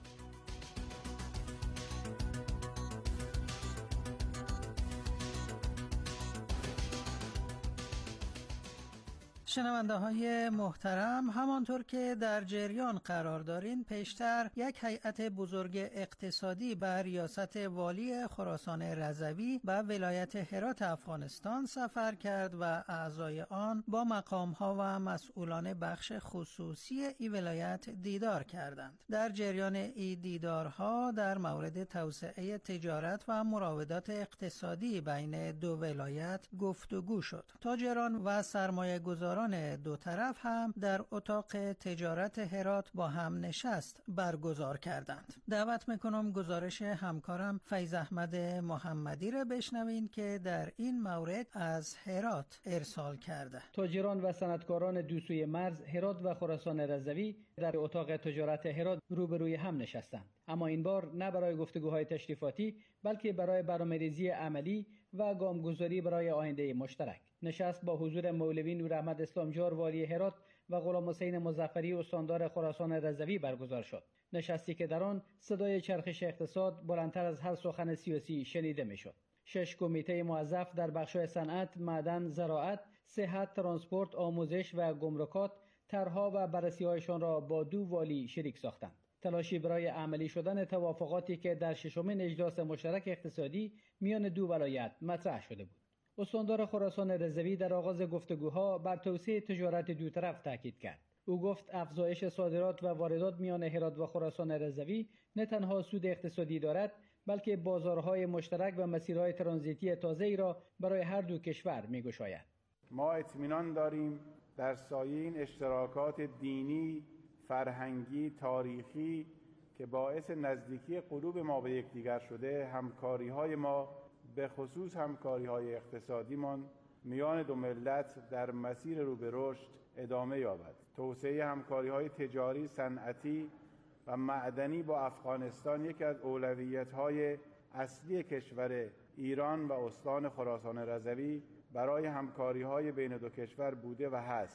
شنونده های محترم، همانطور که در جریان قرار دارین، پیشتر یک هیئت بزرگ اقتصادی به ریاست والی خراسان رضوی به ولایت هرات افغانستان سفر کرد و اعضای آن با مقام ها و مسئولان بخش خصوصی ای ولایت دیدار کردند. در جریان ای دیدارها در مورد توسعه تجارت و مراودات اقتصادی بین دو ولایت گفتگو شد. تاجران و سرمایه گذاران دو طرف هم در اتاق تجارت هرات با هم نشست برگزار کردند. دعوت میکنم گزارش همکارم فیض احمد محمدی را بشنوین که در این مورد از هرات ارسال کرده. تاجران و صنعتکاران دو سوی مرز هرات و خراسان رضوی در اتاق تجارت هرات روبروی هم نشستند، اما این بار نه برای گفتگوهای تشریفاتی بلکه برای برنامه‌ریزی عملی و گامگذاری برای آینده مشترک. نشست با حضور مولوی نور احمد اسلامجار والی هرات و غلام حسین مظفری استاندار خراسان رضوی برگزار شد. نشستی که در آن صدای چرخش اقتصاد بلندتر از هر سخن سیاسی شنیده میشد. شش کمیته موظف در بخش‌های صنعت، معدن، زراعت، صحت، ترانسپورت، آموزش و گمرکات طرح‌ها و بررسی‌هایشان را با دو والی شریک ساختند. تلاشی برای عملی شدن توافقاتی که در ششمین اجلاس مشترک اقتصادی میان دو ولایت مطرح شده بود. استاندار خراسان رضوی در آغاز گفتگوها بر توسعه تجارت دو طرف تاکید کرد. او گفت افزایش صادرات و واردات میان هرات و خراسان رضوی نه تنها سود اقتصادی دارد، بلکه بازارهای مشترک و مسیرهای ترانزیتی تازه‌ای را برای هر دو کشور می‌گشاید. ما اطمینان داریم در سایه این اشتراکات دینی، فرهنگی، تاریخی که باعث نزدیکی قلوب ما به یکدیگر شده، همکاری‌های ما به خصوص همکاری‌های اقتصادیمان میان دو ملت در مسیر رو به رشد ادامه یابد. توسعه همکاری‌های تجاری، صنعتی و معدنی با افغانستان یکی از اولویت‌های اصلی کشور ایران و استان خراسان رضوی برای همکاری‌های بین دو کشور بوده و هست.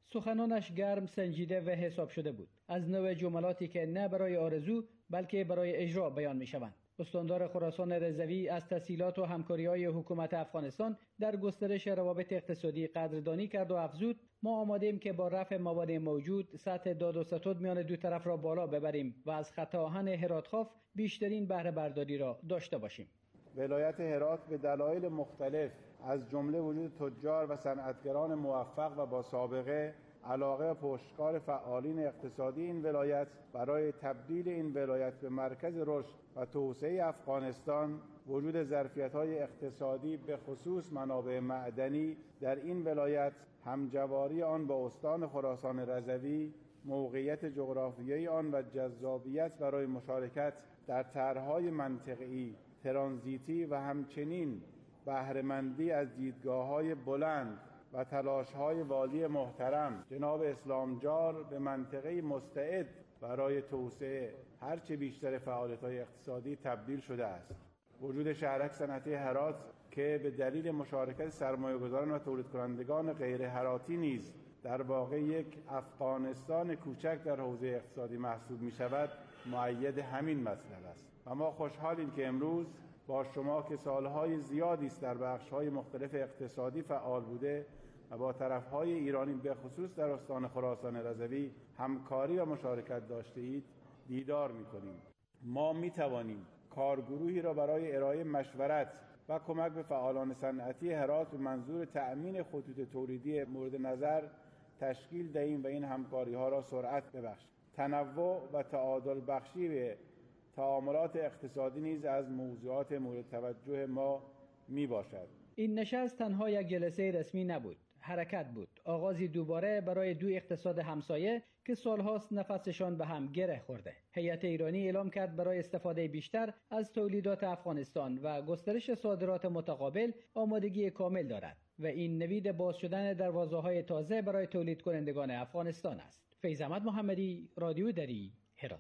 سخنانش گرم، سنجیده و حساب شده بود، از نوع جملاتی که نه برای آرزو بلکه برای اجرا بیان می شوند. استاندار خراسان رضوی از تسهیلات و همکاری‌های حکومت افغانستان در گسترش روابط اقتصادی قدردانی کرد و افزود: ما آماده‌ایم که با رفع موانع موجود سطح داد و ستد میان دو طرف را بالا ببریم و از خط آهن هراتخاف بیشترین بهره برداری را داشته باشیم. ولایت هرات به دلایل مختلف از جمله وجود تجار و صنعتگران موفق و با سابقه، علاقه و پشتکار فعالین اقتصادی این ولایت برای تبدیل این ولایت به مرکز رشد و توسعه افغانستان، وجود ظرفیت‌های اقتصادی به خصوص منابع معدنی در این ولایت، همجواری آن با استان خراسان رضوی، موقعیت جغرافیایی آن و جذابیت برای مشارکت در طرح‌های منطقه‌ای، ترانزیتی و همچنین بهره‌مندی از دیدگاه‌های بلند و تلاش‌های والی محترم جناب اسلامجار به منطقه مستعد برای توسعه هرچه بیشتر فعالیت‌های اقتصادی تبدیل شده است. وجود شهرک صنعتی هرات که به دلیل مشارکت سرمایه‌گذاران و تولید کنندگان غیر هراتی نیز در واقع یک افغانستان کوچک در حوزه اقتصادی محسوب می‌شود، مؤید همین مطلب است. و ما خوشحالیم که امروز با شما که سالهای زیادی است در بخش‌های مختلف اقتصادی فعال بوده و با طرف‌های ایرانی به خصوص در استان خراسان رضوی همکاری و مشارکت داشته اید، دیدار می‌کنیم. ما می‌توانیم کارگروهی را برای ارائه مشورت و کمک به فعالان صنعتی هرات به منظور تأمین خطوط تولیدی مورد نظر تشکیل دهیم و این همکاری‌ها را سرعت ببخشیم. تنوع و تعادل بخشی به تعاملات اقتصادی نیز از موضوعات مورد توجه ما می باشد. این نشست تنها یک جلسه رسمی نبود، حرکت بود، آغازی دوباره برای دو اقتصاد همسایه که سالهاست نفسشان به هم گره خورده. هیئت ایرانی اعلام کرد برای استفاده بیشتر از تولیدات افغانستان و گسترش صادرات متقابل آمادگی کامل دارد و این نوید باز شدن دروازه‌های تازه برای تولید کنندگان افغانستان است. فیض احمد محمدی، رادیو دری، هرات.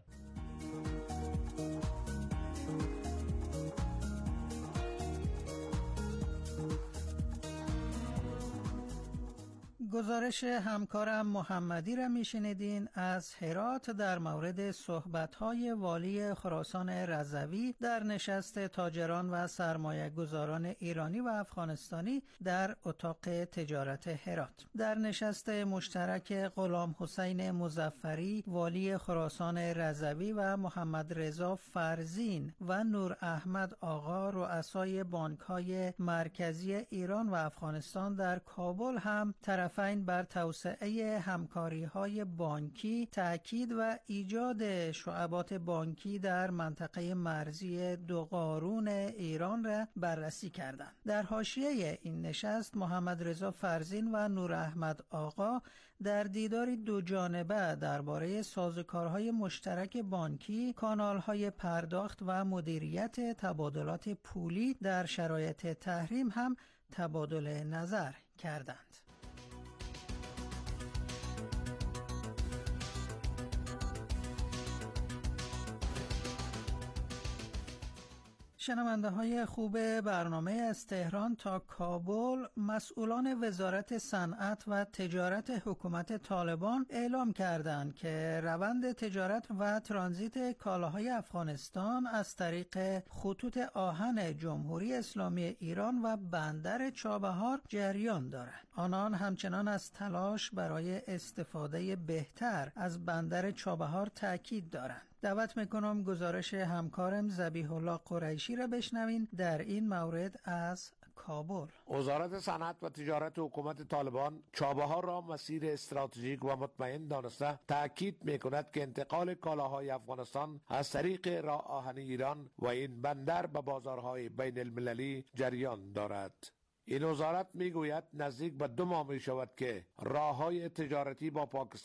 گزارش همکارم محمدی را میشنیدین از هرات در مورد صحبت‌های والی خراسان رضوی در نشست تاجران و سرمایه گذاران ایرانی و افغانستانی در اتاق تجارت هرات. در نشست مشترک غلام حسین مظفری والی خراسان رضوی و محمد رضا فرزین و نور احمد آقا رؤسای بانک‌های مرکزی ایران و افغانستان در کابل هم طرفین بر توسعه همکاری‌های بانکی تأکید و ایجاد شعبات بانکی در منطقه مرزی دو قارون ایران را بررسی کردند. در حاشیه این نشست محمد رضا فرزین و نور احمد آقا در دیداری دو جانبه درباره سازوکارهای مشترک بانکی، کانال‌های پرداخت و مدیریت تبادلات پولی در شرایط تحریم هم تبادل نظر کردند. شنونده های خوب برنامه از تهران تا کابل، مسئولان وزارت صنعت و تجارت حکومت طالبان اعلام کردند که روند تجارت و ترانزیت کالاهای افغانستان از طریق خطوط آهن جمهوری اسلامی ایران و بندر چابهار جریان دارد. آنان همچنان از تلاش برای استفاده بهتر از بندر چابهار تاکید دارند. دعوت میکنم گزارش همکارم ذبیح الله قریشی را بشنوین در این مورد از کابل. وزارت صنعت و تجارت حکومت طالبان چابهار را مسیر استراتژیک و مطمئن دانسته تاکید میکند که انتقال کالاهای افغانستان از طریق راه آهن ایران و این بندر به بازارهای بین المللی جریان دارد. این وزارت میگوید نزدیک به دو ماه می شود که راههای تجارتی با پاکستان